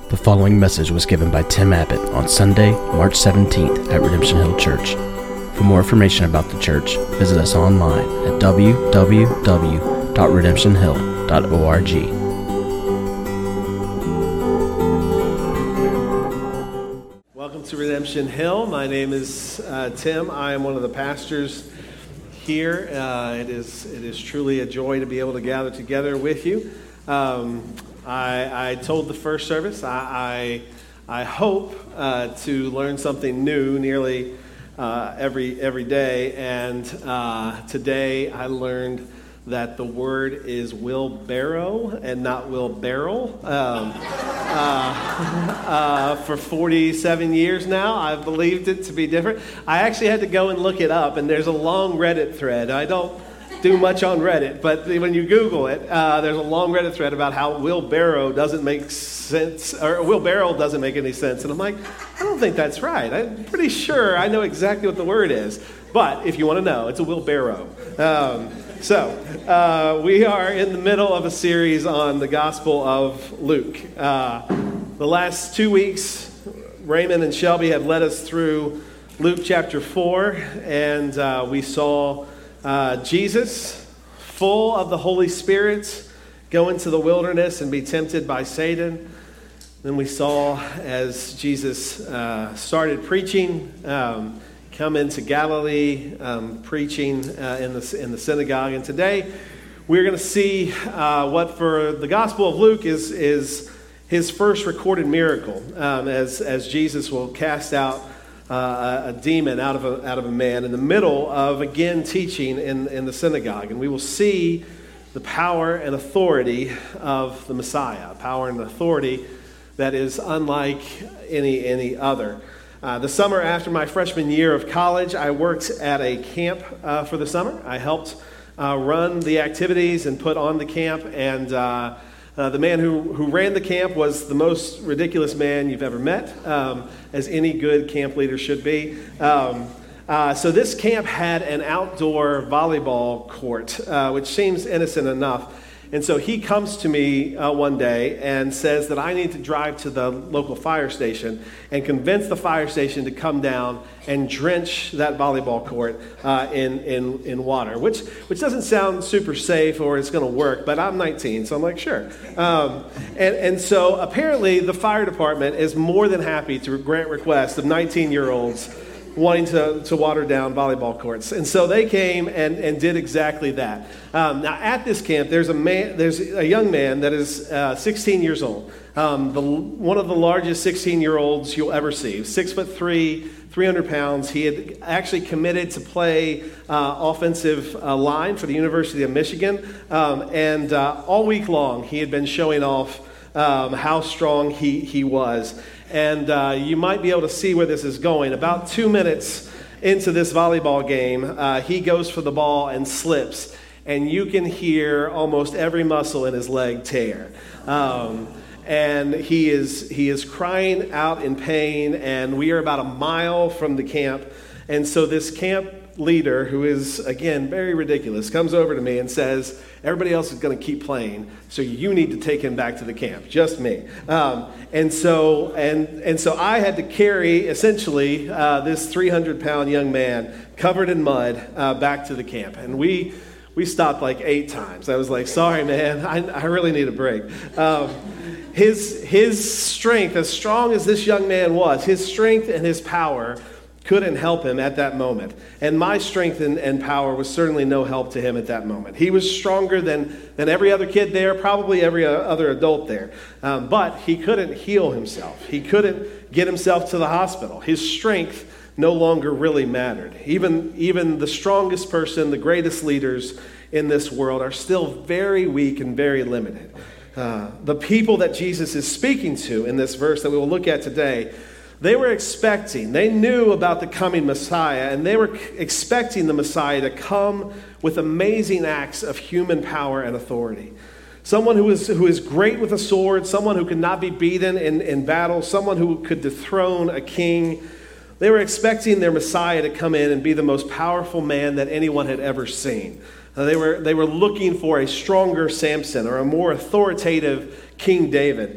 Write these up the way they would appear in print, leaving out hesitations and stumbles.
The following message was given by Tim Abbott on Sunday, March 17th at Redemption Hill Church. For more information about the church, visit us online at www.redemptionhill.org. Welcome to Redemption Hill. My name is Tim. I am one of the pastors here. It is truly a joy to be able to gather together with you. I told the first service I hope to learn something new nearly every day, and today I learned that the word is wheelbarrow and not wheelbarrow. For 47 years now, I've believed it to be different. I actually had to go and look it up, and there's a long Reddit thread. I don't do much on Reddit, but when you Google it, there's a long Reddit thread about how wheelbarrow doesn't make sense, or wheelbarrow doesn't make any sense. And I'm like, I don't think that's right. I'm pretty sure I know exactly what the word is. But if you want to know, it's a wheelbarrow. So we are in the middle of a series on the Gospel of Luke. The last 2 weeks, Raymond and Shelby have led us through Luke chapter 4, and we saw Jesus, full of the Holy Spirit, go into the wilderness and be tempted by Satan. Then we saw as Jesus started preaching, come into Galilee, preaching in the synagogue. And today we're going to see what for the Gospel of Luke is his first recorded miracle, as Jesus will cast out a demon out of a man in the middle of, again, teaching in the synagogue. And we will see the power and authority of the Messiah, power and authority that is unlike any other. The summer after my freshman year of college, I worked at a camp for the summer. I helped run the activities and put on the camp, and the man who ran the camp was the most ridiculous man you've ever met, as any good camp leader should be. So this camp had an outdoor volleyball court, which seems innocent enough. And so he comes to me one day and says that I need to drive to the local fire station and convince the fire station to come down and drench that volleyball court in water, which doesn't sound super safe or it's going to work, but I'm 19, so I'm like, sure. And so apparently the fire department is more than happy to grant requests of 19-year-olds wanting to water down volleyball courts. And so they came and did exactly that. Now at this camp, there's a young man that is 16 years old. One of the largest 16-year-olds you'll ever see. 6'3", 300 pounds. He had actually committed to play offensive line for the University of Michigan. And all week long, he had been showing off how strong he was. And you might be able to see where this is going. About 2 minutes into this volleyball game, he goes for the ball and slips. And you can hear almost every muscle in his leg tear. And he is crying out in pain. And we are about a mile from the camp. And so this camp leader, who is, again, very ridiculous, comes over to me and says, everybody else is going to keep playing, so you need to take him back to the camp, just me. And so I had to carry, essentially, this 300-pound young man covered in mud back to the camp. And we stopped like 8 times. I was like, sorry, man, I really need a break. His strength, as strong as this young man was, his strength and his power couldn't help him at that moment. And my strength and power was certainly no help to him at that moment. He was stronger than every other kid there, probably every other adult there. But he couldn't heal himself. He couldn't get himself to the hospital. His strength no longer really mattered. Even the strongest person, the greatest leaders in this world are still very weak and very limited. The people that Jesus is speaking to in this verse that we will look at today, they knew about the coming Messiah, and they were expecting the Messiah to come with amazing acts of human power and authority. Someone who is great with a sword, someone who could not be beaten in battle, someone who could dethrone a king. They were expecting their Messiah to come in and be the most powerful man that anyone had ever seen. They were looking for a stronger Samson or a more authoritative King David.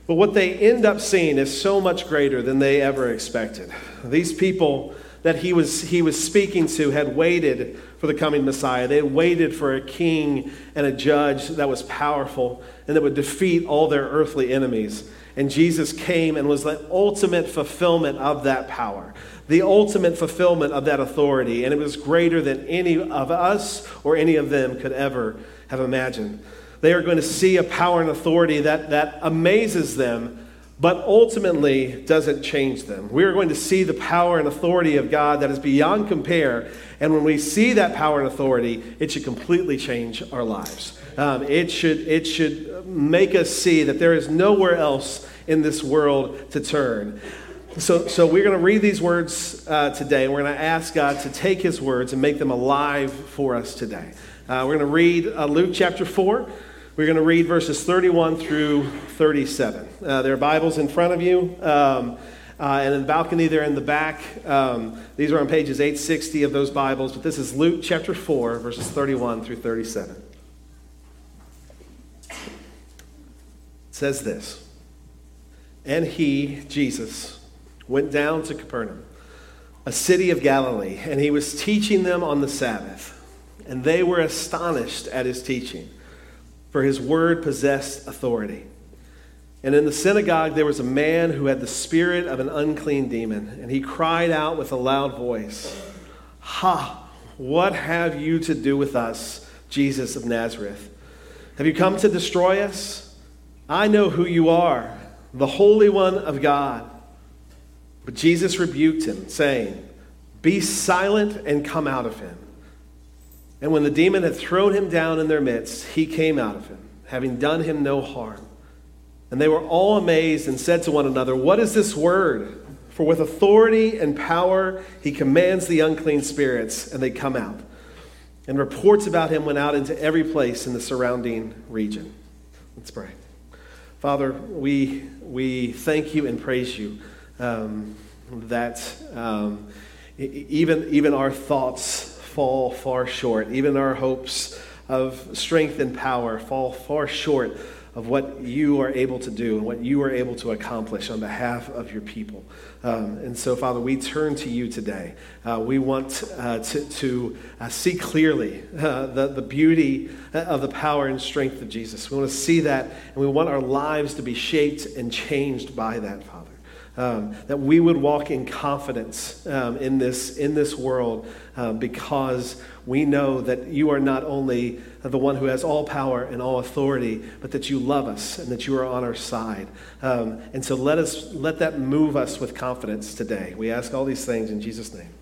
But what they end up seeing is so much greater than they ever expected. These people that he was speaking to had waited for the coming Messiah. They had waited for a king and a judge that was powerful and that would defeat all their earthly enemies. And Jesus came and was the ultimate fulfillment of that power, the ultimate fulfillment of that authority. And it was greater than any of us or any of them could ever have imagined. They are going to see a power and authority that amazes them, but ultimately doesn't change them. We are going to see the power and authority of God that is beyond compare. And when we see that power and authority, it should completely change our lives. It should make us see that there is nowhere else in this world to turn. So we're going to read these words today, and we're going to ask God to take his words and make them alive for us today. We're going to read Luke chapter 4. We're going to read verses 31 through 37. There are Bibles in front of you, and in the balcony there in the back. These are on pages 860 of those Bibles, but this is Luke chapter 4, verses 31 through 37. It says this: "And he, Jesus, went down to Capernaum, a city of Galilee, and he was teaching them on the Sabbath. And they were astonished at his teaching, for his word possessed authority. And in the synagogue there was a man who had the spirit of an unclean demon, and he cried out with a loud voice, 'Ha! What have you to do with us, Jesus of Nazareth? Have you come to destroy us? I know who you are, the Holy One of God.' But Jesus rebuked him, saying, 'Be silent and come out of him.' And when the demon had thrown him down in their midst, he came out of him, having done him no harm. And they were all amazed and said to one another, 'What is this word? For with authority and power he commands the unclean spirits, and they come out.' And reports about him went out into every place in the surrounding region." Let's pray. Father, we thank you and praise you that even our thoughts fall far short. Even our hopes of strength and power fall far short of what you are able to do and what you are able to accomplish on behalf of your people. And so, Father, we turn to you today. We want to see clearly the beauty of the power and strength of Jesus. We want to see that, and we want our lives to be shaped and changed by that, Father. That we would walk in confidence in this world because we know that you are not only the one who has all power and all authority, but that you love us and that you are on our side. And so let that move us with confidence today. We ask all these things in Jesus' name.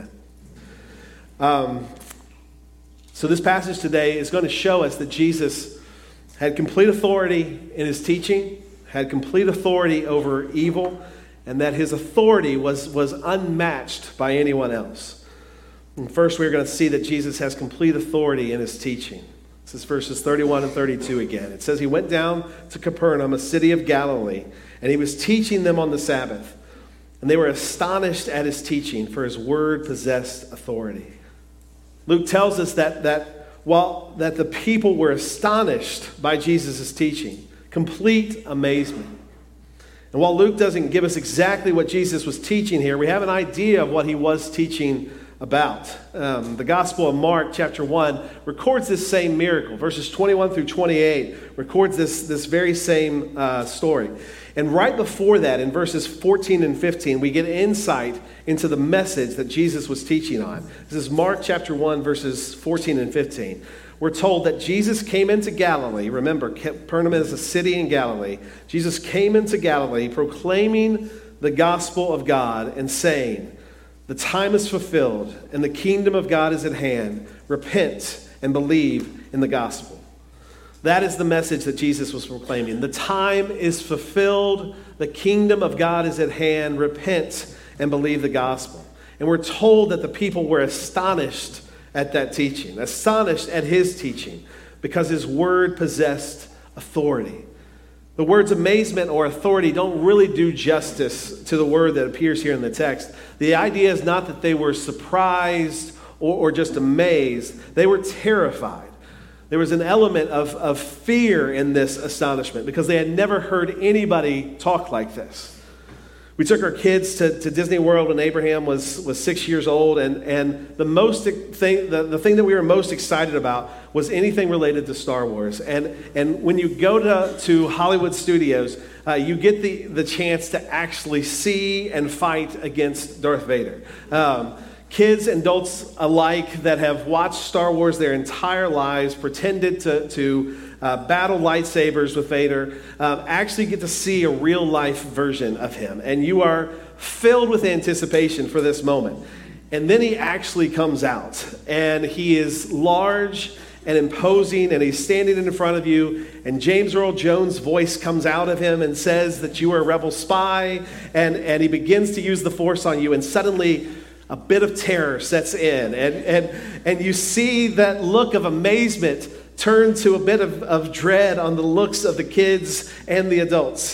Amen. So this passage today is going to show us that Jesus had complete authority in his teaching, had complete authority over evil, and that his authority was unmatched by anyone else. And first, we're going to see that Jesus has complete authority in his teaching. This is verses 31 and 32 again. It says, "He went down to Capernaum, a city of Galilee, and he was teaching them on the Sabbath. And they were astonished at his teaching, for his word possessed authority." Luke tells us that the people were astonished by Jesus' teaching, complete amazement. And while Luke doesn't give us exactly what Jesus was teaching here, we have an idea of what he was teaching about. The Gospel of Mark, chapter 1, records this same miracle. Verses 21 through 28 records this very same story. And right before that, in verses 14 and 15, we get insight into the message that Jesus was teaching on. This is Mark chapter 1, verses 14 and 15. We're told that Jesus came into Galilee. Remember, Capernaum is a city in Galilee. Jesus came into Galilee proclaiming the gospel of God and saying, "The time is fulfilled and the kingdom of God is at hand. Repent and believe in the gospel." That is the message that Jesus was proclaiming. The time is fulfilled. The kingdom of God is at hand. Repent and believe the gospel. And we're told that the people were astonished at that teaching, astonished at his teaching, because his word possessed authority. The words amazement or authority don't really do justice to the word that appears here in the text. The idea is not that they were surprised or just amazed. They were terrified. There was an element of fear in this astonishment because they had never heard anybody talk like this. We took our kids to Disney World when Abraham was 6 years old, and the thing that we were most excited about was anything related to Star Wars. And when you go to Hollywood Studios, you get the chance to actually see and fight against Darth Vader. Kids and adults alike that have watched Star Wars their entire lives, pretended to battle lightsabers with Vader, actually get to see a real-life version of him. And you are filled with anticipation for this moment. And then he actually comes out, and he is large and imposing, and he's standing in front of you, and James Earl Jones' voice comes out of him and says that you are a rebel spy, and he begins to use the Force on you, and suddenly a bit of terror sets in, and you see that look of amazement turn to a bit of dread on the looks of the kids and the adults.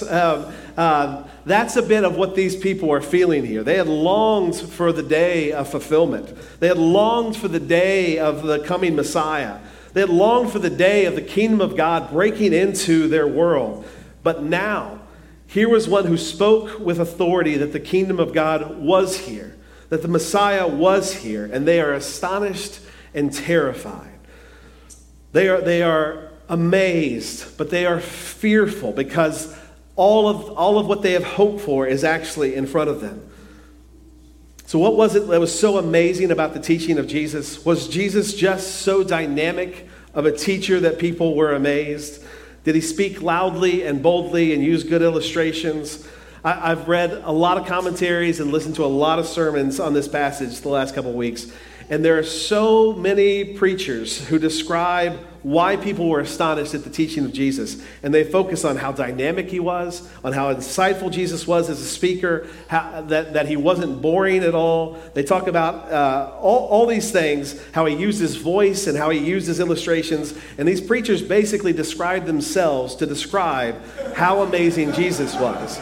That's a bit of what these people are feeling here. They had longed for the day of fulfillment. They had longed for the day of the coming Messiah. They had longed for the day of the kingdom of God breaking into their world. But now, here was one who spoke with authority that the kingdom of God was here, that the Messiah was here, and they are astonished and terrified. They are amazed, but they are fearful because all of what they have hoped for is actually in front of them. So what was it that was so amazing about the teaching of Jesus? Was Jesus just so dynamic of a teacher that people were amazed? Did he speak loudly and boldly and use good illustrations? I've read a lot of commentaries and listened to a lot of sermons on this passage the last couple of weeks. And there are so many preachers who describe why people were astonished at the teaching of Jesus. And they focus on how dynamic he was, on how insightful Jesus was as a speaker, that he wasn't boring at all. They talk about all these things, how he used his voice and how he used his illustrations. And these preachers basically describe themselves to describe how amazing Jesus was.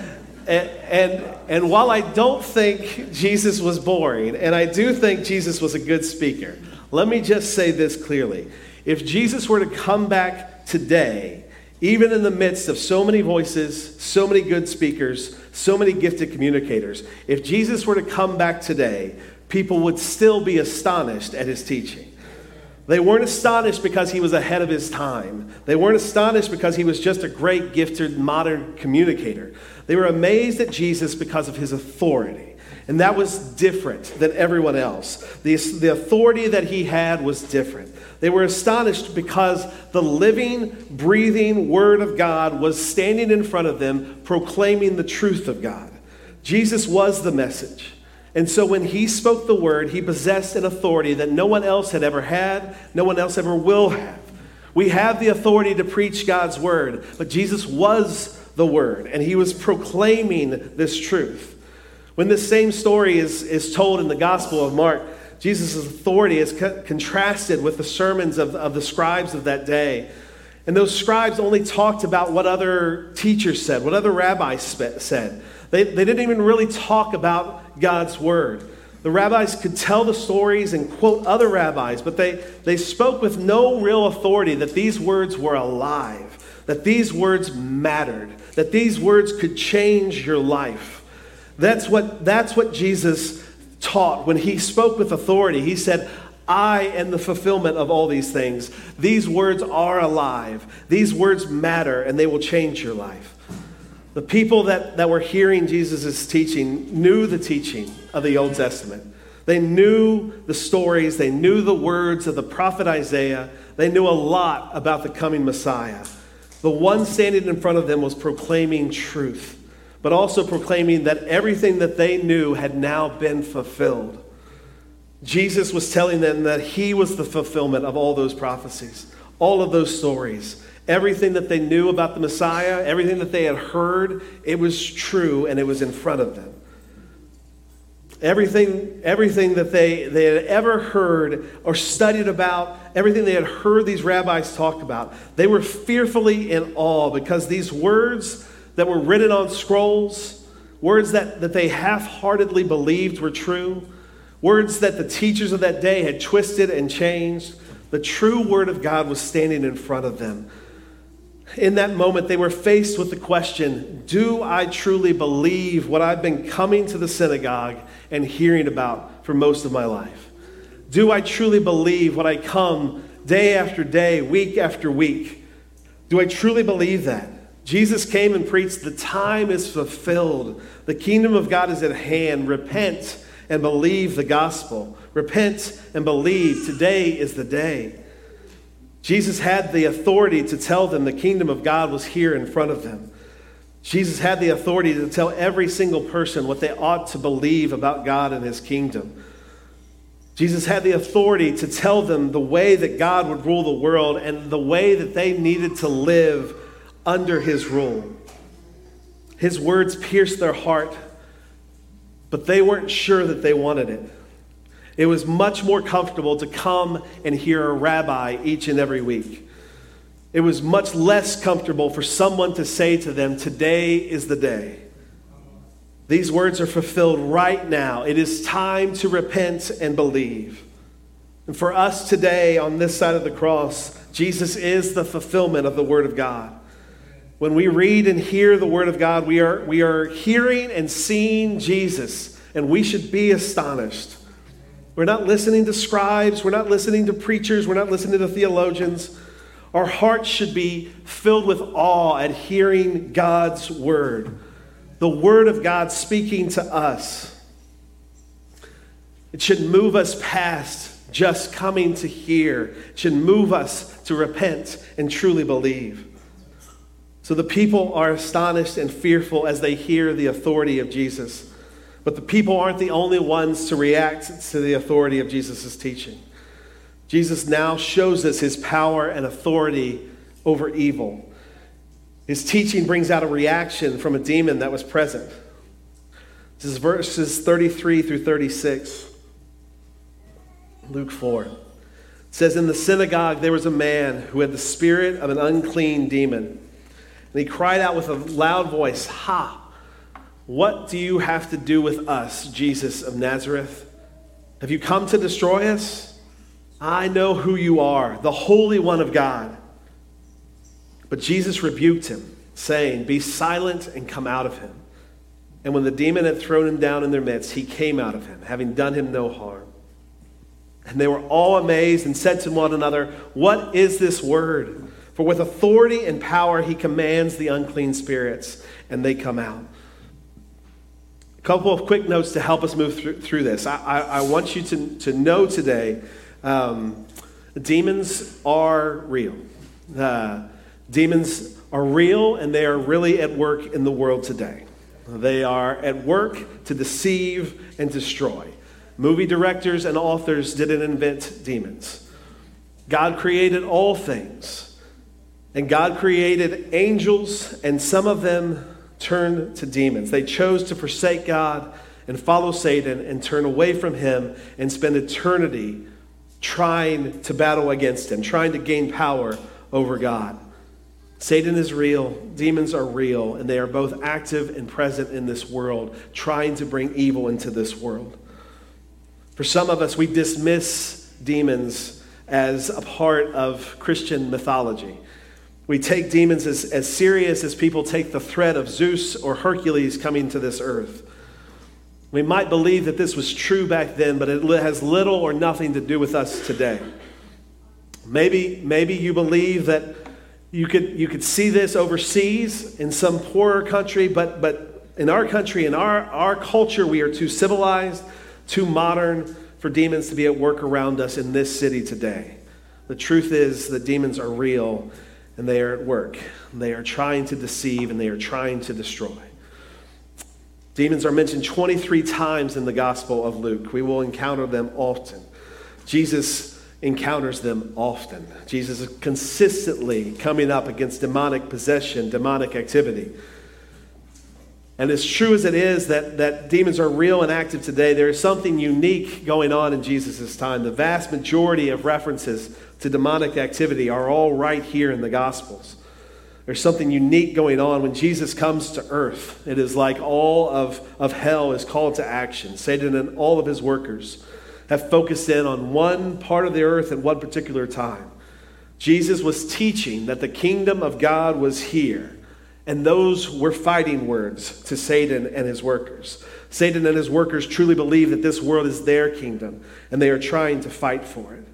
And while I don't think Jesus was boring, and I do think Jesus was a good speaker, let me just say this clearly. If Jesus were to come back today, even in the midst of so many voices, so many good speakers, so many gifted communicators, if Jesus were to come back today, people would still be astonished at his teaching. They weren't astonished because he was ahead of his time. They weren't astonished because he was just a great, gifted, modern communicator. They were amazed at Jesus because of his authority. And that was different than everyone else. The authority that he had was different. They were astonished because the living, breathing Word of God was standing in front of them, proclaiming the truth of God. Jesus was the message. And so when he spoke the word, he possessed an authority that no one else had ever had, no one else ever will have. We have the authority to preach God's word, but Jesus was the word, and he was proclaiming this truth. When this same story is told in the Gospel of Mark, Jesus' authority is contrasted with the sermons of the scribes of that day. And those scribes only talked about what other teachers said, what other rabbis said. They didn't even really talk about God's word. The rabbis could tell the stories and quote other rabbis, but they spoke with no real authority that these words were alive, that these words mattered, that these words could change your life. That's what Jesus taught when he spoke with authority. He said, I am the fulfillment of all these things. These words are alive. These words matter, and they will change your life. The people that were hearing Jesus' teaching knew the teaching of the Old Testament. They knew the stories. They knew the words of the prophet Isaiah. They knew a lot about the coming Messiah. The one standing in front of them was proclaiming truth, but also proclaiming that everything that they knew had now been fulfilled. Jesus was telling them that he was the fulfillment of all those prophecies, all of those stories. Everything that they knew about the Messiah, everything that they had heard, it was true and it was in front of them. Everything that they had ever heard or studied about, everything they had heard these rabbis talk about, they were fearfully in awe because these words that were written on scrolls, words that they half-heartedly believed were true, words that the teachers of that day had twisted and changed, The true Word of God was standing in front of them. In that moment, they were faced with the question, do I truly believe what I've been coming to the synagogue and hearing about for most of my life? Do I truly believe what I come day after day, week after week? Do I truly believe that? Jesus came and preached, the time is fulfilled. The kingdom of God is at hand. Repent and believe the gospel. Repent and believe. Today is the day. Jesus had the authority to tell them the kingdom of God was here in front of them. Jesus had the authority to tell every single person what they ought to believe about God and his kingdom. Jesus had the authority to tell them the way that God would rule the world and the way that they needed to live under his rule. His words pierced their heart, but they weren't sure that they wanted it. It was much more comfortable to come and hear a rabbi each and every week. It was much less comfortable for someone to say to them, today is the day. These words are fulfilled right now. It is time to repent and believe. And for us today on this side of the cross, Jesus is the fulfillment of the Word of God. When we read and hear the Word of God, we are hearing and seeing Jesus, and we should be astonished. We're not listening to scribes. We're not listening to preachers. We're not listening to theologians. Our hearts should be filled with awe at hearing God's word. The word of God speaking to us. It should move us past just coming to hear. It should move us to repent and truly believe. So the people are astonished and fearful as they hear the authority of Jesus. But the people aren't the only ones to react to the authority of Jesus' teaching. Jesus now shows us his power and authority over evil. His teaching brings out a reaction from a demon that was present. This is verses 33 through 36. Luke 4. It says, in the synagogue there was a man who had the spirit of an unclean demon. And he cried out with a loud voice, "Ha! What do you have to do with us, Jesus of Nazareth? Have you come to destroy us? I know who you are, the Holy One of God." But Jesus rebuked him, saying, "Be silent and come out of him." And when the demon had thrown him down in their midst, he came out of him, having done him no harm. And they were all amazed and said to one another, "What is this word? For with authority and power he commands the unclean spirits, and they come out." A couple of quick notes to help us move through this. I want you to know today, demons are real. Demons are real, and they are really at work in the world today. They are at work to deceive and destroy. Movie directors and authors didn't invent demons. God created all things. And God created angels, and some of them turned to demons. They chose to forsake God and follow Satan and turn away from him and spend eternity trying to battle against him, trying to gain power over God. Satan is real, demons are real, and they are both active and present in this world, trying to bring evil into this world. For some of us, we dismiss demons as a part of Christian mythology. We take demons as serious as people take the threat of Zeus or Hercules coming to this earth. We might believe that this was true back then, but it has little or nothing to do with us today. Maybe you believe that you could see this overseas in some poorer country, but in our country, in our culture, we are too civilized, too modern for demons to be at work around us in this city today. The truth is that demons are real, and they are at work. They are trying to deceive, and they are trying to destroy. Demons are mentioned 23 times in the Gospel of Luke. We will encounter them often. Jesus encounters them often. Jesus is consistently coming up against demonic possession, demonic activity. And as true as it is that demons are real and active today, there is something unique going on in Jesus' time. The vast majority of references to demonic activity are all right here in the Gospels. There's something unique going on when Jesus comes to earth. It is like all of hell is called to action. Satan and all of his workers. have focused in on one part of the earth at one particular time. Jesus was teaching that the kingdom of God was here, and those were fighting words to Satan and his workers. Satan and his workers truly believe that this world is their kingdom, and they are trying to fight for it.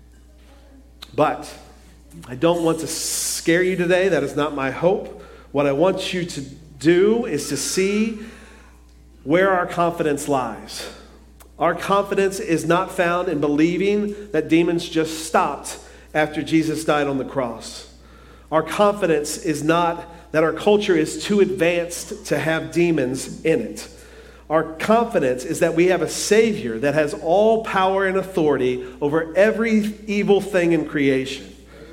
But I don't want to scare you today. That is not my hope. What I want you to do is to see where our confidence lies. Our confidence is not found in believing that demons just stopped after Jesus died on the cross. Our confidence is not that our culture is too advanced to have demons in it. Our confidence is that we have a Savior that has all power and authority over every evil thing in creation.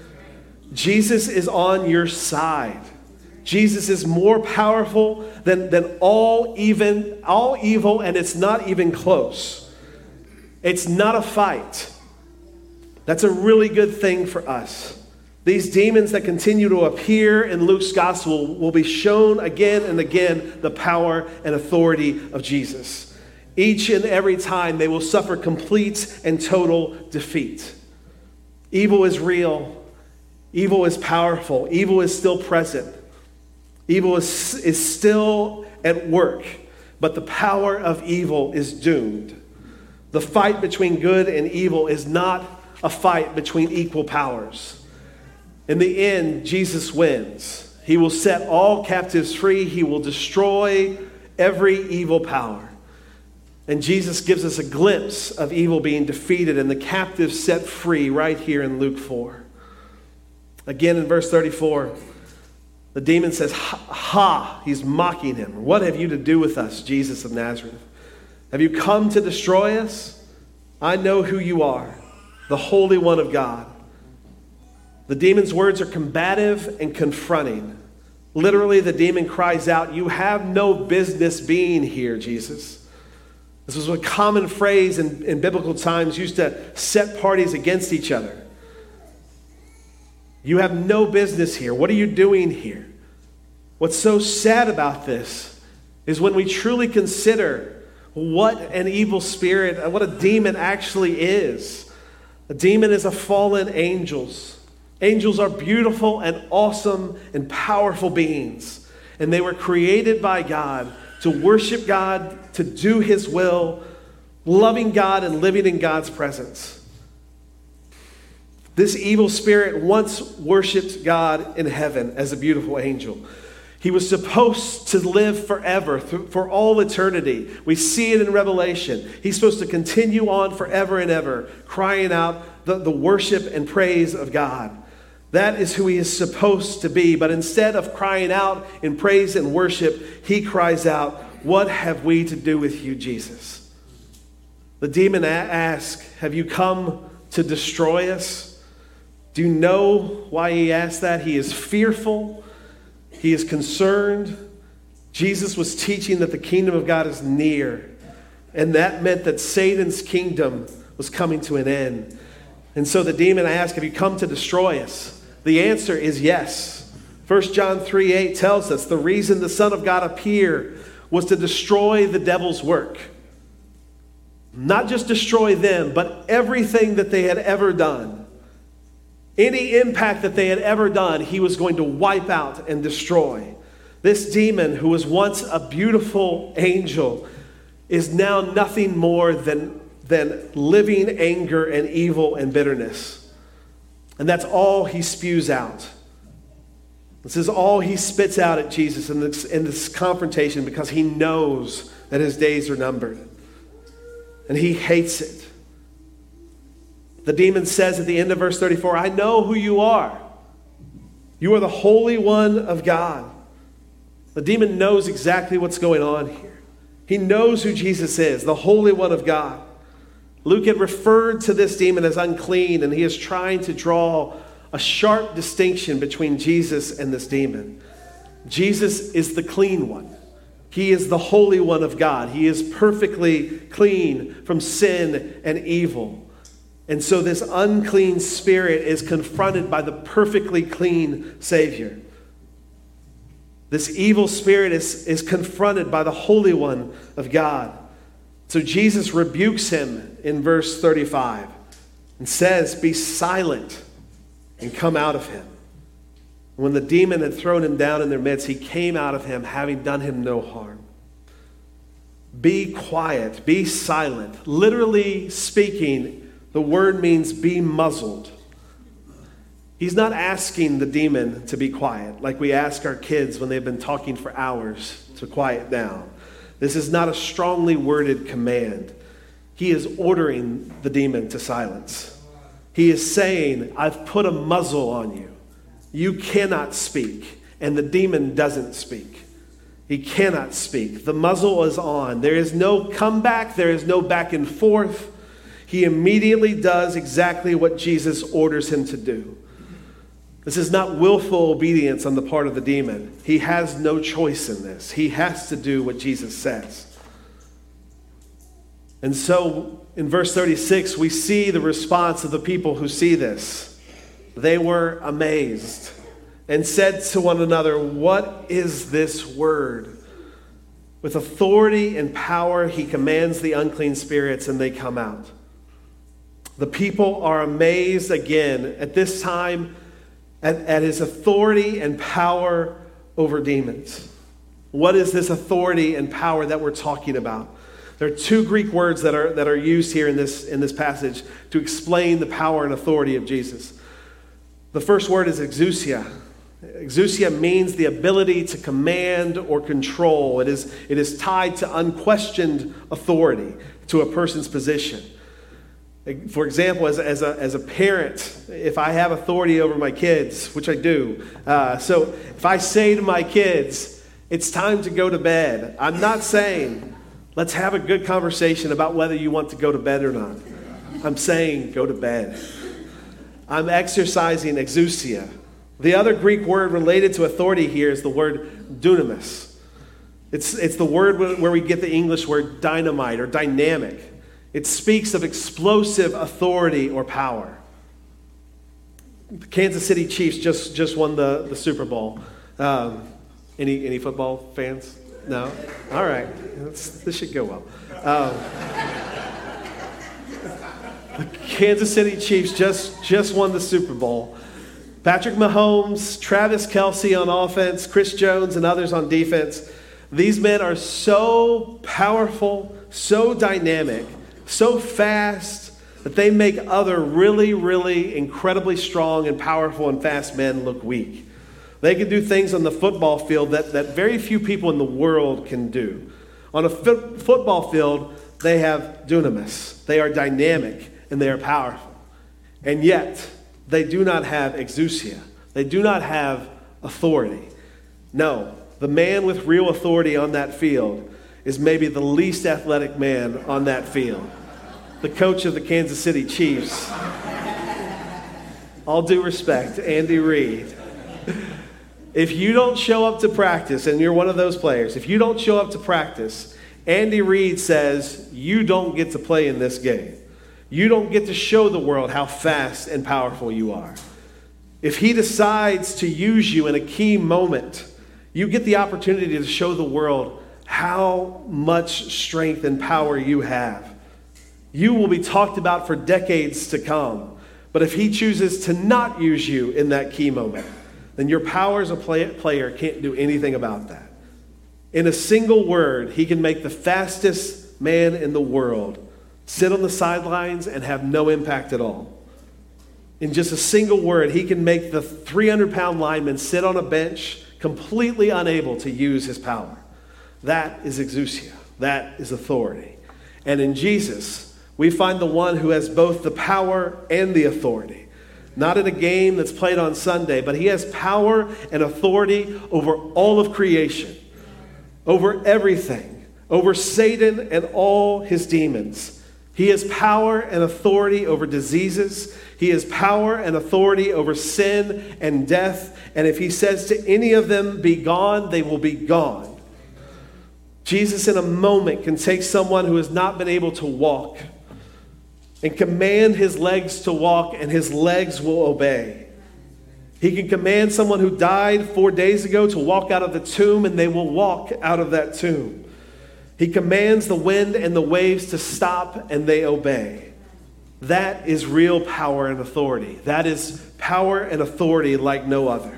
Jesus is on your side. Jesus is more powerful than all evil, and it's not even close. It's not a fight. That's a really good thing for us. These demons that continue to appear in Luke's gospel will be shown again and again the power and authority of Jesus. Each and every time they will suffer complete and total defeat. Evil is real. Evil is powerful. Evil is still present. Evil is still at work, but the power of evil is doomed. The fight between good and evil is not a fight between equal powers. In the end, Jesus wins. He will set all captives free. He will destroy every evil power. And Jesus gives us a glimpse of evil being defeated and the captives set free right here in Luke 4. Again, in verse 34, the demon says, "Ha!" He's mocking him. "What have you to do with us, Jesus of Nazareth? Have you come to destroy us? I know who you are, the Holy One of God." The demon's words are combative and confronting. Literally, the demon cries out, "You have no business being here, Jesus." This was a common phrase in biblical times used to set parties against each other. You have no business here. What are you doing here? What's so sad about this is when we truly consider what an evil spirit, what a demon actually is. A demon is a fallen angel. Angels are beautiful and awesome and powerful beings. And they were created by God to worship God, to do His will, loving God and living in God's presence. This evil spirit once worshiped God in heaven as a beautiful angel. He was supposed to live forever, for all eternity. We see it in Revelation. He's supposed to continue on forever and ever, crying out the worship and praise of God. That is who he is supposed to be. But instead of crying out in praise and worship, he cries out, "What have we to do with you, Jesus?" The demon asks, "Have you come to destroy us?" Do you know why he asked that? He is fearful. He is concerned. Jesus was teaching that the kingdom of God is near. And that meant that Satan's kingdom was coming to an end. And so the demon asked, "Have you come to destroy us?" The answer is yes. 1 John 3:8 tells us the reason the Son of God appeared was to destroy the devil's work. Not just destroy them, but everything that they had ever done. Any impact that they had ever done, he was going to wipe out and destroy. This demon, who was once a beautiful angel, is now nothing more than living anger and evil and bitterness. And that's all he spews out. This is all he spits out at Jesus in this confrontation, because he knows that his days are numbered. And he hates it. The demon says at the end of verse 34, "I know who you are. You are the Holy One of God." The demon knows exactly what's going on here. He knows who Jesus is, the Holy One of God. Luke had referred to this demon as unclean, and he is trying to draw a sharp distinction between Jesus and this demon. Jesus is the clean one. He is the Holy One of God. He is perfectly clean from sin and evil. And so this unclean spirit is confronted by the perfectly clean Savior. This evil spirit is confronted by the Holy One of God. So Jesus rebukes him in verse 35 and says, "Be silent and come out of him." When the demon had thrown him down in their midst, he came out of him, having done him no harm. Be quiet, be silent. Literally speaking, the word means be muzzled. He's not asking the demon to be quiet, like we ask our kids when they've been talking for hours to quiet down. This is not a strongly worded command. He is ordering the demon to silence. He is saying, "I've put a muzzle on you. You cannot speak." And the demon doesn't speak. He cannot speak. The muzzle is on. There is no comeback. There is no back and forth. He immediately does exactly what Jesus orders him to do. This is not willful obedience on the part of the demon. He has no choice in this. He has to do what Jesus says. And so in verse 36, we see the response of the people who see this. They were amazed and said to one another, "What is this word?" With authority and power, he commands the unclean spirits and they come out. The people are amazed again at this time at his authority and power over demons. What is this authority and power that we're talking about? There are two Greek words that are used here in this passage to explain the power and authority of Jesus. The first word is exousia. Exousia means the ability to command or control. It is tied to unquestioned authority to a person's position. For example, as a parent, if I have authority over my kids, which I do, so if I say to my kids, "It's time to go to bed," I'm not saying, "Let's have a good conversation about whether you want to go to bed or not." I'm saying, "Go to bed." I'm exercising exousia. The other Greek word related to authority here is the word dunamis. It's the word where we get the English word dynamite or dynamic. It speaks of explosive authority or power. The Kansas City Chiefs just won the Super Bowl. Any football fans? No? All right. This should go well. The Kansas City Chiefs just won the Super Bowl. Patrick Mahomes, Travis Kelce on offense, Chris Jones, and others on defense. These men are so powerful, so dynamic, so fast that they make other really, really incredibly strong and powerful and fast men look weak. They can do things on the football field that very few people in the world can do. On a football field, they have dunamis. They are dynamic and they are powerful. And yet, they do not have exousia. They do not have authority. No, the man with real authority on that field is maybe the least athletic man on that field. The coach of the Kansas City Chiefs. All due respect, Andy Reid. If you don't show up to practice, and you're one of those players, if you don't show up to practice, Andy Reid says, you don't get to play in this game. You don't get to show the world how fast and powerful you are. If he decides to use you in a key moment, you get the opportunity to show the world how much strength and power you have. You will be talked about for decades to come. But if he chooses to not use you in that key moment, then your power as a player can't do anything about that. In a single word, he can make the fastest man in the world sit on the sidelines and have no impact at all. In just a single word, he can make the 300-pound lineman sit on a bench completely unable to use his power. That is exousia. That is authority. And in Jesus, we find the one who has both the power and the authority. Not in a game that's played on Sunday, but he has power and authority over all of creation, over everything, over Satan and all his demons. He has power and authority over diseases. He has power and authority over sin and death. And if he says to any of them, be gone, they will be gone. Jesus in a moment can take someone who has not been able to walk and command his legs to walk, and his legs will obey. He can command someone who died 4 days ago to walk out of the tomb, and they will walk out of that tomb. He commands the wind and the waves to stop, and they obey. That is real power and authority. That is power and authority like no other.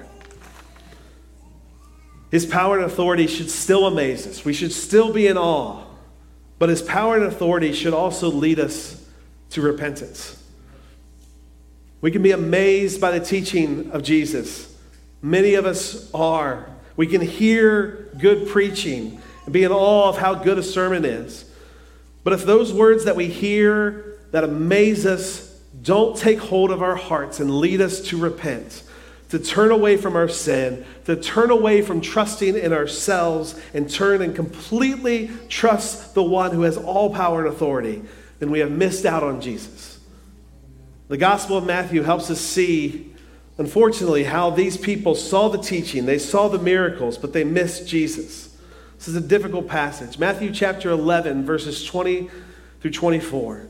His power and authority should still amaze us. We should still be in awe. But his power and authority should also lead us to repentance. We can be amazed by the teaching of Jesus. Many of us are. We can hear good preaching and be in awe of how good a sermon is. But if those words that we hear that amaze us don't take hold of our hearts and lead us to repent, to turn away from our sin, to turn away from trusting in ourselves and turn and completely trust the one who has all power and authority, then we have missed out on Jesus. The Gospel of Matthew helps us see, unfortunately, how these people saw the teaching, they saw the miracles, but they missed Jesus. This is a difficult passage. Matthew chapter 11, verses 20 through 24.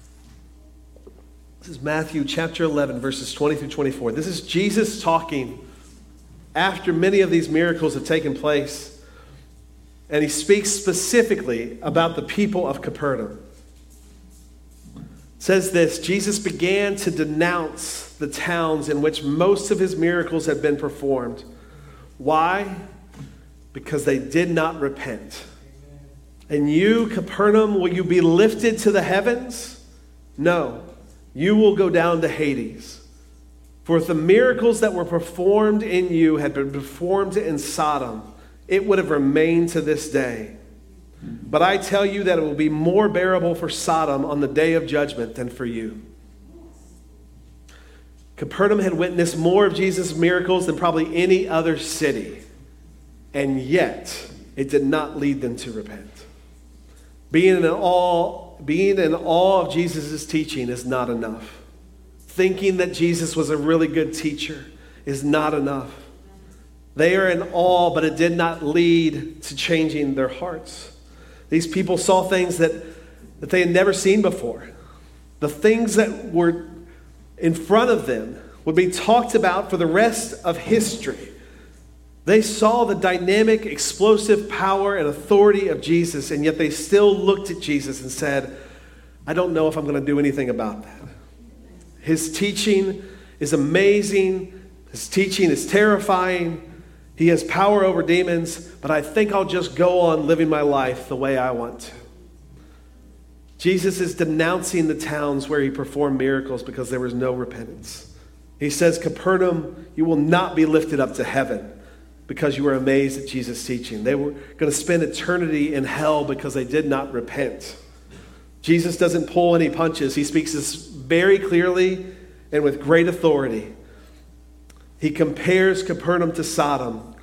This is Matthew chapter 11, verses 20 through 24. This is Jesus talking after many of these miracles have taken place. And he speaks specifically about the people of Capernaum. It says this: Jesus began to denounce the towns in which most of his miracles had been performed. Why? Because they did not repent. And you, Capernaum, will you be lifted to the heavens? No, you will go down to Hades. For if the miracles that were performed in you had been performed in Sodom, it would have remained to this day. But I tell you that it will be more bearable for Sodom on the day of judgment than for you. Capernaum had witnessed more of Jesus' miracles than probably any other city. And yet, it did not lead them to repent. Being in awe of Jesus' teaching is not enough. Thinking that Jesus was a really good teacher is not enough. They are in awe, but it did not lead to changing their hearts. These people saw things that they had never seen before. The things that were in front of them would be talked about for the rest of history. They saw the dynamic, explosive power and authority of Jesus, and yet they still looked at Jesus and said, I don't know if I'm going to do anything about that. His teaching is amazing. His teaching is terrifying. He has power over demons, but I think I'll just go on living my life the way I want to. Jesus is denouncing the towns where he performed miracles because there was no repentance. He says, Capernaum, you will not be lifted up to heaven because you were amazed at Jesus' teaching. They were going to spend eternity in hell because they did not repent. Jesus doesn't pull any punches. He speaks this very clearly and with great authority. He compares Capernaum to Sodom.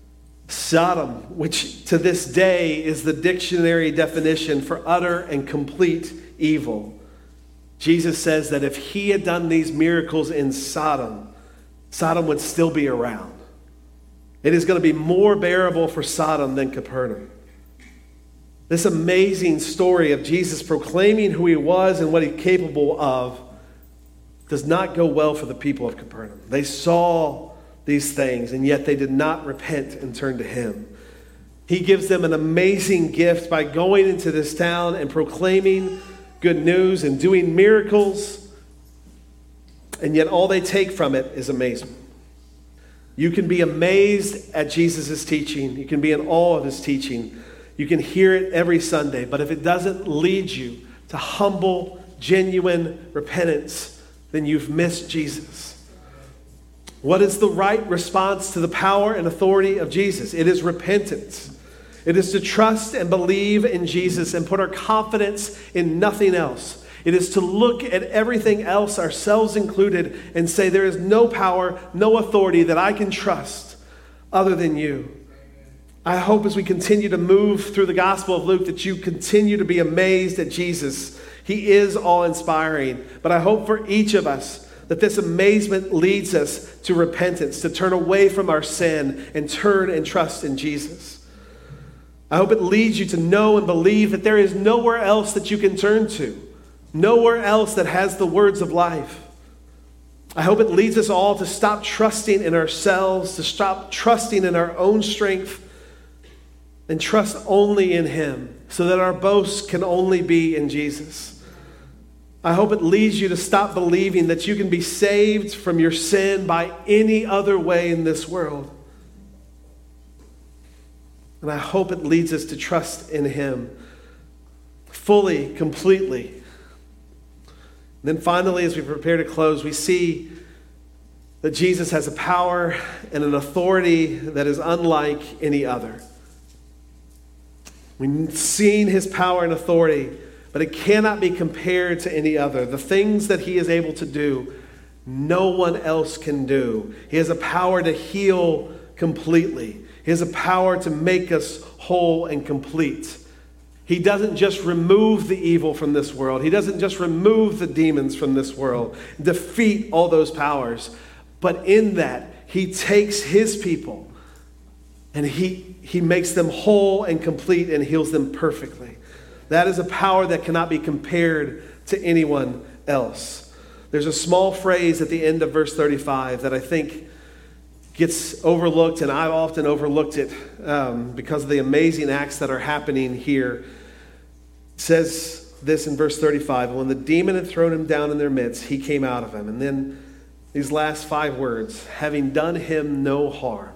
Sodom, which to this day is the dictionary definition for utter and complete evil. Jesus says that if he had done these miracles in Sodom, Sodom would still be around. It is going to be more bearable for Sodom than Capernaum. This amazing story of Jesus proclaiming who he was and what he's capable of does not go well for the people of Capernaum. They saw these things, and yet they did not repent and turn to him. He gives them an amazing gift by going into this town and proclaiming good news and doing miracles, and yet all they take from it is amazement. You can be amazed at Jesus' teaching. You can be in awe of his teaching. You can hear it every Sunday. But if it doesn't lead you to humble, genuine repentance, then you've missed Jesus. What is the right response to the power and authority of Jesus? It is repentance. It is to trust and believe in Jesus and put our confidence in nothing else. It is to look at everything else, ourselves included, and say there is no power, no authority that I can trust other than you. I hope as we continue to move through the Gospel of Luke that you continue to be amazed at Jesus. He is awe-inspiring. But I hope for each of us that this amazement leads us to repentance, to turn away from our sin and turn and trust in Jesus. I hope it leads you to know and believe that there is nowhere else that you can turn to. Nowhere else that has the words of life. I hope it leads us all to stop trusting in ourselves, to stop trusting in our own strength, and trust only in him so that our boast can only be in Jesus. I hope it leads you to stop believing that you can be saved from your sin by any other way in this world. And I hope it leads us to trust in him fully, completely. And then finally, as we prepare to close, we see that Jesus has a power and an authority that is unlike any other. We've seen his power and authority, but it cannot be compared to any other. The things that he is able to do, no one else can do. He has a power to heal completely. He has a power to make us whole and complete. He doesn't just remove the evil from this world. He doesn't just remove the demons from this world, defeat all those powers. But in that, he takes his people and he makes them whole and complete and heals them perfectly. That is a power that cannot be compared to anyone else. There's a small phrase at the end of verse 35 that I think gets overlooked, and I've often overlooked it because of the amazing acts that are happening here. It says this in verse 35, when the demon had thrown him down in their midst, he came out of him. And then these last 5 words, having done him no harm.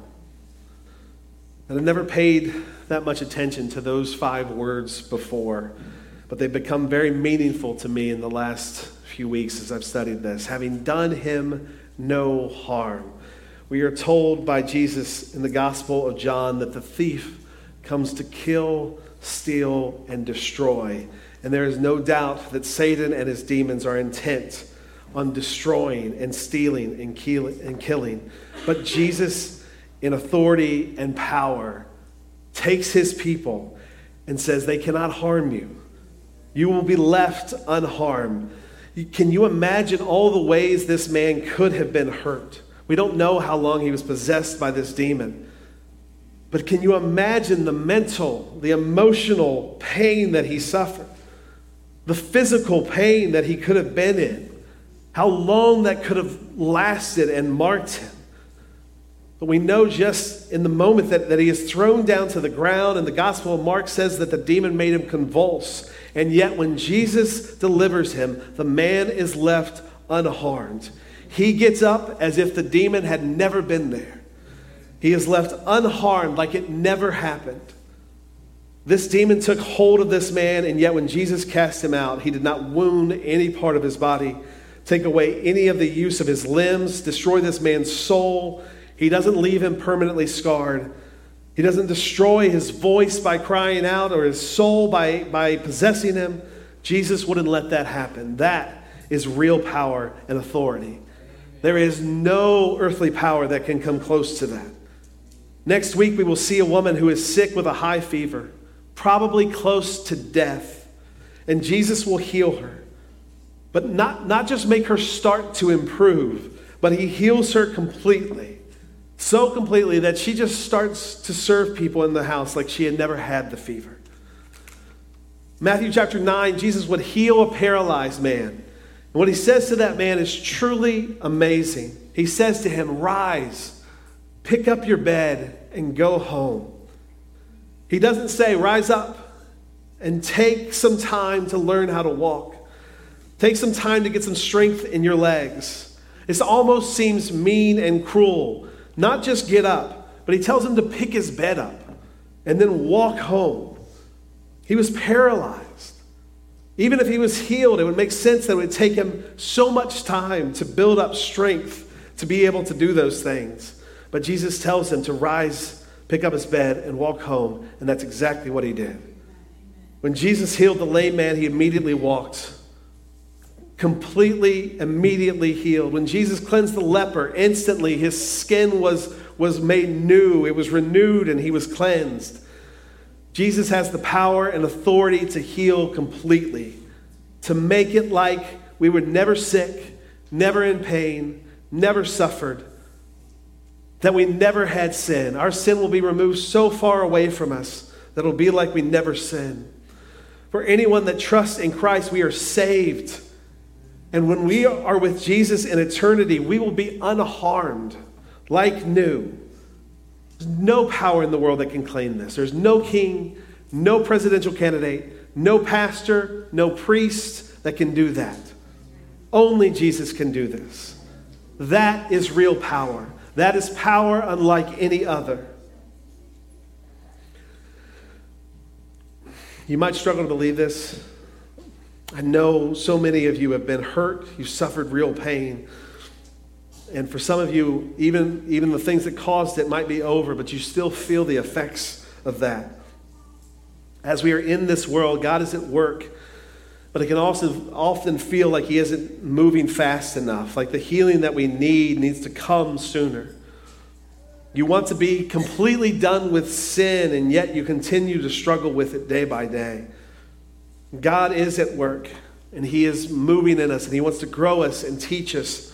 And I've never paid that much attention to those 5 words before, but they've become very meaningful to me in the last few weeks as I've studied this. Having done him no harm. We are told by Jesus in the Gospel of John that the thief comes to kill, steal, and destroy. And there is no doubt that Satan and his demons are intent on destroying and stealing and killing. But Jesus, in authority and power, takes his people and says, they cannot harm you. You will be left unharmed. Can you imagine all the ways this man could have been hurt? We don't know how long he was possessed by this demon. But can you imagine the mental, the emotional pain that he suffered? The physical pain that he could have been in? How long that could have lasted and marked him? But we know just in the moment that he is thrown down to the ground, and the Gospel of Mark says that the demon made him convulse. And yet when Jesus delivers him, the man is left unharmed. He gets up as if the demon had never been there. He is left unharmed like it never happened. This demon took hold of this man, and yet when Jesus cast him out, he did not wound any part of his body, take away any of the use of his limbs, destroy this man's soul. He doesn't leave him permanently scarred. He doesn't destroy his voice by crying out or his soul by possessing him. Jesus wouldn't let that happen. That is real power and authority. There is no earthly power that can come close to that. Next week, we will see a woman who is sick with a high fever, probably close to death, and Jesus will heal her. But not just make her start to improve, but he heals her completely. So completely that she just starts to serve people in the house like she had never had the fever. Matthew chapter 9, Jesus would heal a paralyzed man. And what he says to that man is truly amazing. He says to him, rise, pick up your bed, and go home. He doesn't say, rise up and take some time to learn how to walk. Take some time to get some strength in your legs. It almost seems mean and cruel. Not just get up, but he tells him to pick his bed up and then walk home. He was paralyzed. Even if he was healed, it would make sense that it would take him so much time to build up strength to be able to do those things. But Jesus tells him to rise, pick up his bed, and walk home, and that's exactly what he did. When Jesus healed the lame man, he immediately walked. Completely, immediately healed. When Jesus cleansed the leper, instantly his skin was made new. It was renewed and he was cleansed. Jesus has the power and authority to heal completely, to make it like we were never sick, never in pain, never suffered, that we never had sin. Our sin will be removed so far away from us that it'll be like we never sinned. For anyone that trusts in Christ, we are saved. And when we are with Jesus in eternity, we will be unharmed, like new. There's no power in the world that can claim this. There's no king, no presidential candidate, no pastor, no priest that can do that. Only Jesus can do this. That is real power. That is power unlike any other. You might struggle to believe this. I know so many of you have been hurt. You've suffered real pain. And for some of you, even the things that caused it might be over, but you still feel the effects of that. As we are in this world, God is at work, but it can also often feel like he isn't moving fast enough, like the healing that we need needs to come sooner. You want to be completely done with sin, and yet you continue to struggle with it day by day. God is at work, and he is moving in us, and he wants to grow us and teach us.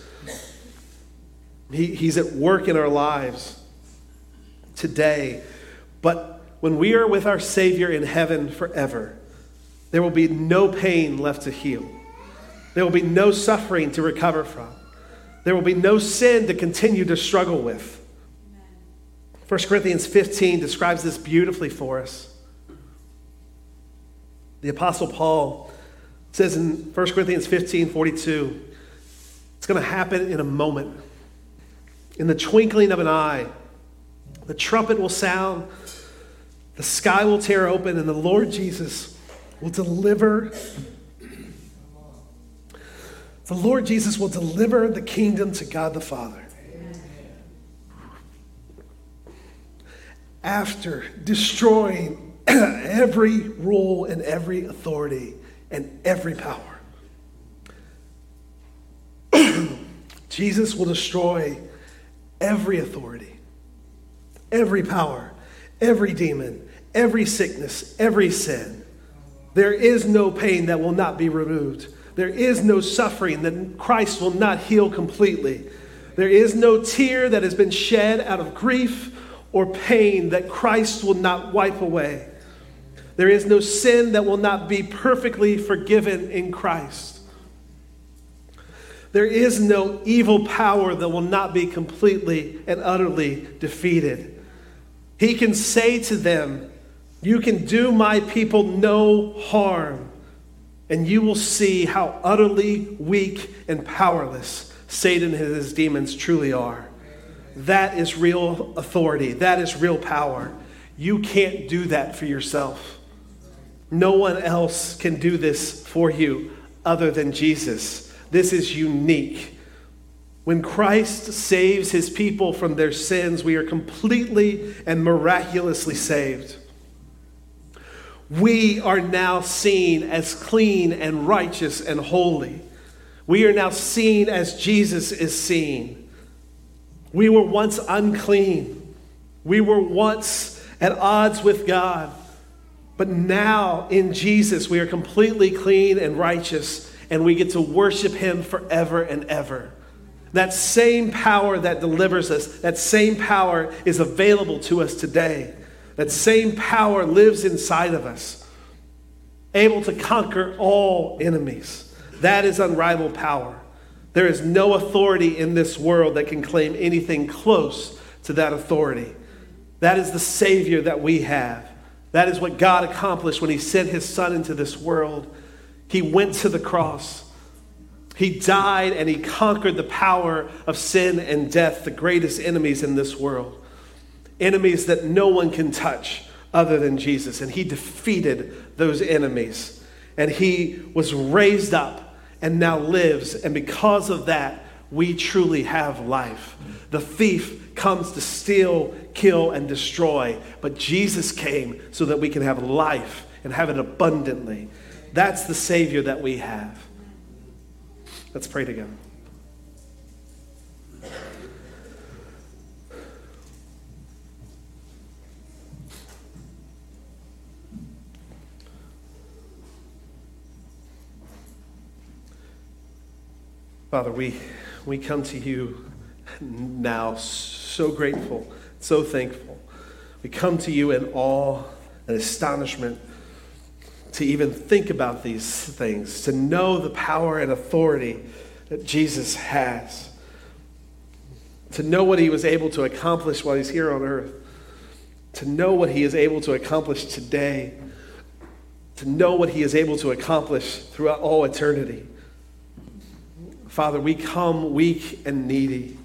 He's at work in our lives today. But when we are with our Savior in heaven forever, there will be no pain left to heal. There will be no suffering to recover from. There will be no sin to continue to struggle with. 1 Corinthians 15 describes this beautifully for us. The Apostle Paul says in 1 Corinthians 15:42, it's going to happen in a moment. In the twinkling of an eye, the trumpet will sound, the sky will tear open, and the Lord Jesus will deliver. The Lord Jesus will deliver the kingdom to God the Father. After destroying every rule and every authority and every power, Jesus will destroy every authority, every power, every demon, every sickness, every sin. There is no pain that will not be removed. There is no suffering that Christ will not heal completely. There is no tear that has been shed out of grief or pain that Christ will not wipe away. There is no sin that will not be perfectly forgiven in Christ. There is no evil power that will not be completely and utterly defeated. He can say to them, "You can do my people no harm," and you will see how utterly weak and powerless Satan and his demons truly are. That is real authority. That is real power. You can't do that for yourself. No one else can do this for you other than Jesus. This is unique. When Christ saves his people from their sins, we are completely and miraculously saved. We are now seen as clean and righteous and holy. We are now seen as Jesus is seen. We were once unclean. We were once at odds with God. But now in Jesus, we are completely clean and righteous, and we get to worship him forever and ever. That same power that delivers us, that same power is available to us today. That same power lives inside of us, able to conquer all enemies. That is unrivaled power. There is no authority in this world that can claim anything close to that authority. That is the Savior that we have. That is what God accomplished when he sent his Son into this world. He went to the cross. He died and he conquered the power of sin and death, the greatest enemies in this world. Enemies that no one can touch other than Jesus. And he defeated those enemies. And he was raised up and now lives. And because of that, we truly have life. The thief comes to steal, kill, and destroy. But Jesus came so that we can have life and have it abundantly. That's the Savior that we have. Let's pray together. Father, we come to you now so grateful, so thankful. We come to you in awe and astonishment to even think about these things, to know the power and authority that Jesus has, to know what he was able to accomplish while he's here on earth. to know what he is able to accomplish today, to know what he is able to accomplish throughout all eternity. Father, we come weak and needy.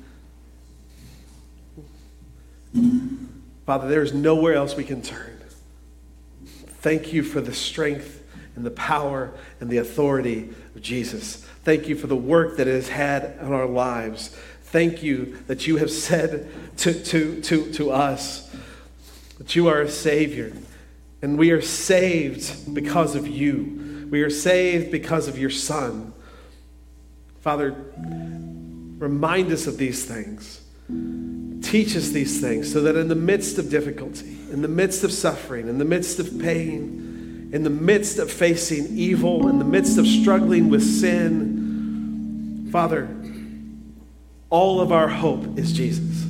Father, there is nowhere else we can turn. Thank you for the strength and the power and the authority of Jesus. Thank you for the work that it has had on our lives. Thank you that you have said to us that you are a Savior. And we are saved because of you. We are saved because of your Son. Father, remind us of these things. Teach us these things so that in the midst of difficulty, in the midst of suffering, in the midst of pain, in the midst of facing evil, in the midst of struggling with sin, Father, all of our hope is Jesus.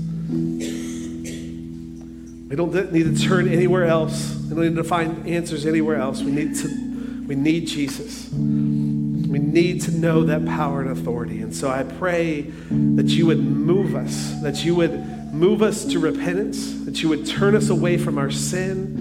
We don't need to turn anywhere else. We don't need to find answers anywhere else. We need Jesus. We need to know that power and authority. And so I pray that you would move us, that you would move us to repentance, that you would turn us away from our sin,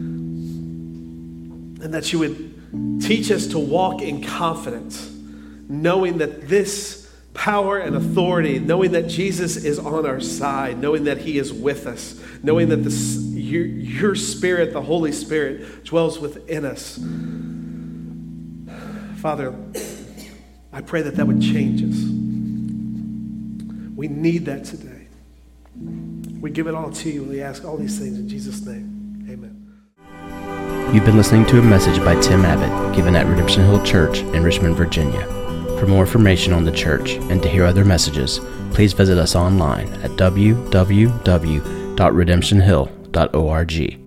and that you would teach us to walk in confidence, knowing that this power and authority, knowing that Jesus is on our side, knowing that he is with us, knowing that your Spirit, the Holy Spirit, dwells within us. Father, I pray that would change us. We need that today. We give it all to you, and we ask all these things in Jesus' name. Amen. You've been listening to a message by Tim Abbott given at Redemption Hill Church in Richmond, Virginia. For more information on the church and to hear other messages, please visit us online at www.redemptionhill.org.